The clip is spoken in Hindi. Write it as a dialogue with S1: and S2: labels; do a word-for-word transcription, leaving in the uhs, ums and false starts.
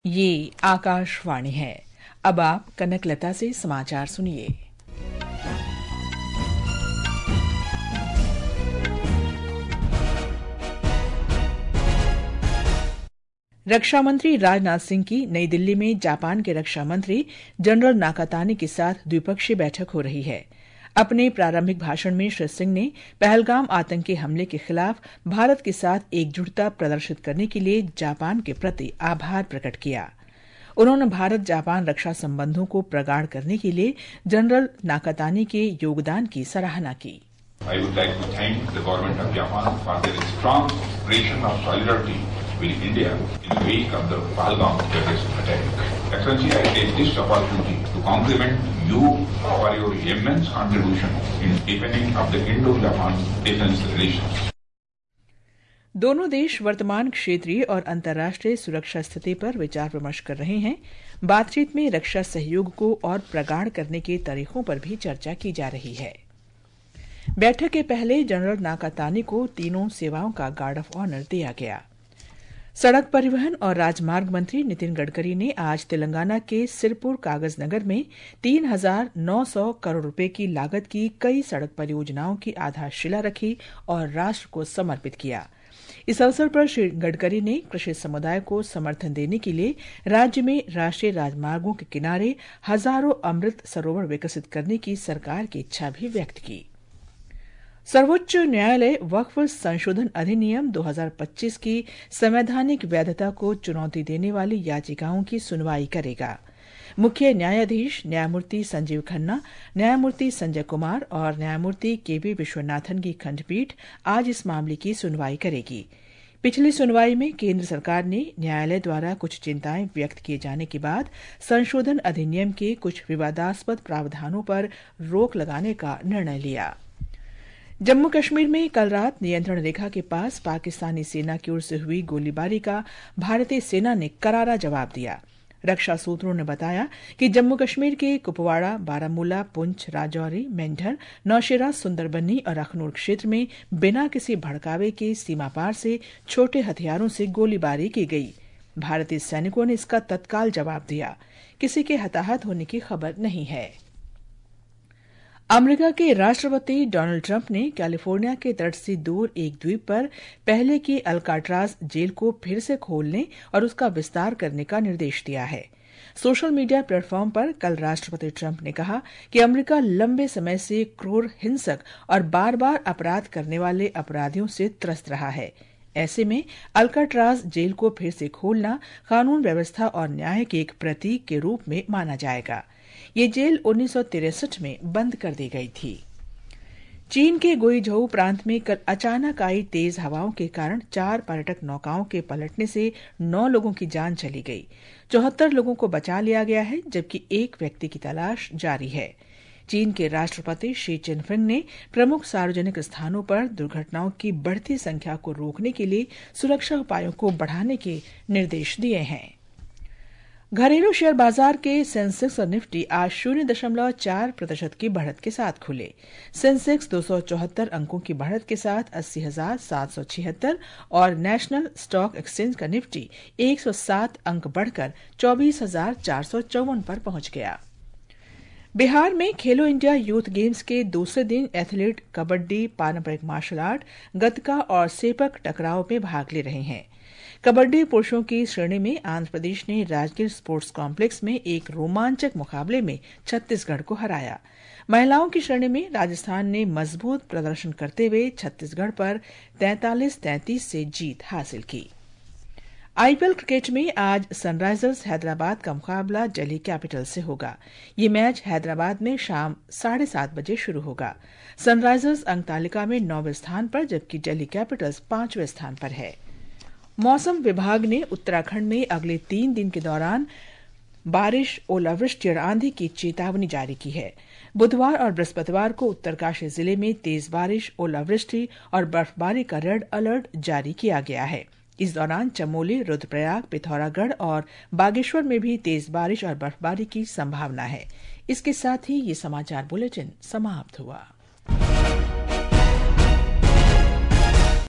S1: ये आकाशवाणी है। अब आप कनकलता से समाचार सुनिए। रक्षा मंत्री राजनाथ सिंह की नई दिल्ली में जापान के रक्षा मंत्री जनरल नाकातानी के साथ द्विपक्षीय बैठक हो रही है। अपने प्रारंभिक भाषण में श्री सिंह ने पहलगाम आतंकी हमले के खिलाफ भारत के साथ एकजुटता प्रदर्शित करने के लिए जापान के प्रति आभार प्रकट किया। उन्होंने भारत जापान रक्षा संबंधों को प्रगाढ़ करने के लिए जनरल नाकातानी के योगदान की सराहना की।
S2: I would like to thank the government of Japan for their strong expression of solidarity with India in the wake of the Pahalgam terrorist attack. Excellency, I take this opportunity to compliment you for your immense contribution in deepening of the Indo-Japan defense relations.
S1: दोनों देश वर्तमान क्षेत्रीय और अंतर्राष्ट्रीय सुरक्षा स्थिति पर विचार विमर्श कर रहे हैं। बातचीत में रक्षा सहयोग को और प्रगाढ़ करने के तरीकों पर भी चर्चा की जा रही है। बैठक के पहले जनरल नाकातानी को तीनों सेवाओं का गार्ड ऑफ ऑनर दिया गया। सड़क परिवहन और राजमार्ग मंत्री नितिन गडकरी ने आज तेलंगाना के सिरपुर कागज नगर में तीन हजार नौ सौ करोड़ रुपए की लागत की कई सड़क परियोजनाओं की आधारशिला रखी और राष्ट्र को समर्पित किया। इस अवसर पर श्री गडकरी ने कृषि समुदाय को समर्थन देने के लिए राज्य में राष्ट्रीय राजमार्गों के किनारे हजारों अमृत सरोवर विकसित करने की सरकार की इच्छा भी व्यक्त की। सर्वोच्च न्यायालय वक्फ संशोधन अधिनियम दो हज़ार पच्चीस की संवैधानिक वैधता को चुनौती देने वाली याचिकाओं की सुनवाई करेगा। मुख्य न्यायाधीश न्यायमूर्ति संजीव खन्ना, न्यायमूर्ति संजय कुमार और न्यायमूर्ति के वी विश्वनाथन की खंडपीठ आज इस मामले की सुनवाई करेगी। पिछली सुनवाई में केंद्र सरकार ने न्यायालय द्वारा कुछ चिंताएं व्यक्त किए जाने के बाद संशोधन अधिनियम के कुछ विवादास्पद प्रावधानों पर रोक लगाने का निर्णय लिया। जम्मू कश्मीर में कल रात नियंत्रण रेखा के पास पाकिस्तानी सेना की ओर से हुई गोलीबारी का भारतीय सेना ने करारा जवाब दिया। रक्षा सूत्रों ने बताया कि जम्मू कश्मीर के कुपवाड़ा, बारामूला, पुंछ, राजौरी, मेंढर, नौशेरा, सुंदरबनी और अखनूर क्षेत्र में बिना किसी भड़कावे के सीमा पार से छोटे हथियारों से गोलीबारी की गई। भारतीय सैनिकों ने इसका तत्काल जवाब दिया। किसी के हताहत होने की खबर नहीं है। अमेरिका के राष्ट्रपति डोनाल्ड ट्रंप ने कैलिफोर्निया के तट से दूर एक द्वीप पर पहले की अल्काट्राज जेल को फिर से खोलने और उसका विस्तार करने का निर्देश दिया है। सोशल मीडिया प्लेटफॉर्म पर कल राष्ट्रपति ट्रंप ने कहा कि अमेरिका लंबे समय से क्रूर, हिंसक और बार बार अपराध करने वाले अपराधियों से त्रस्त रहा है। ऐसे में अल्काट्राज जेल को फिर से खोलना कानून व्यवस्था और न्याय के एक प्रतीक के रूप में माना जाएगा। ये जेल उन्नीस सौ तिरसठ में बंद कर दी गई थी। चीन के गुइझोउ प्रांत में कल अचानक आई तेज हवाओं के कारण चार पर्यटक नौकाओं के पलटने से नौ लोगों की जान चली गई। चौहत्तर लोगों को बचा लिया गया है, जबकि एक व्यक्ति की तलाश जारी है। चीन के राष्ट्रपति शी चिनफिंग ने प्रमुख सार्वजनिक स्थानों पर दुर्घटनाओं की बढ़ती संख्या को रोकने के लिए सुरक्षा उपायों को बढ़ाने के निर्देश दिए हैं। घरेलू शेयर बाजार के सेंसेक्स और निफ्टी आज शून्य दशमलव चार प्रतिशत की बढ़त के साथ खुले। सेंसेक्स दो सौ चौहत्तर अंकों की बढ़त के साथ अस्सी हजार सात सौ छिहत्तर और नेशनल स्टॉक एक्सचेंज का निफ्टी एक सौ सात अंक बढ़कर चौबीस हजार चार सौ चौवन पर पहुंच गया। बिहार में खेलो इंडिया यूथ गेम्स के दूसरे दिन एथलीट कबड्डी, पारंपरिक मार्शल आर्ट, गतका और सेपक टकराव में भाग ले रहे हैं। कबड्डी पुरुषों की श्रेणी में आंध्र प्रदेश ने राजगीर स्पोर्ट्स कॉम्प्लेक्स में एक रोमांचक मुकाबले में छत्तीसगढ़ को हराया। महिलाओं की श्रेणी में राजस्थान ने मजबूत प्रदर्शन करते हुए छत्तीसगढ़ पर तैंतालीस तैंतीस से जीत हासिल की। आईपीएल क्रिकेट में आज सनराइजर्स हैदराबाद का मुकाबला दिल्ली कैपिटल से होगा। ये मैच हैदराबाद में शाम साढ़े सात बजे शुरू होगा। सनराइजर्स अंक तालिका में नौवें स्थान पर, जबकि दिल्ली कैपिटल्स पांचवें स्थान पर है। मौसम विभाग ने उत्तराखंड में अगले तीन दिन के दौरान बारिश, ओलावृष्टि और आंधी की चेतावनी जारी की है। बुधवार और बृहस्पतिवार को उत्तरकाशी जिले में तेज बारिश, ओलावृष्टि और बर्फबारी का रेड अलर्ट जारी किया गया है। इस दौरान चमोली, रुद्रप्रयाग, पिथौरागढ़ और बागेश्वर में भी तेज बारिश और बर्फबारी की संभावना है। इसके साथ ही ये समाचार बुलेटिन समाप्त हुआ।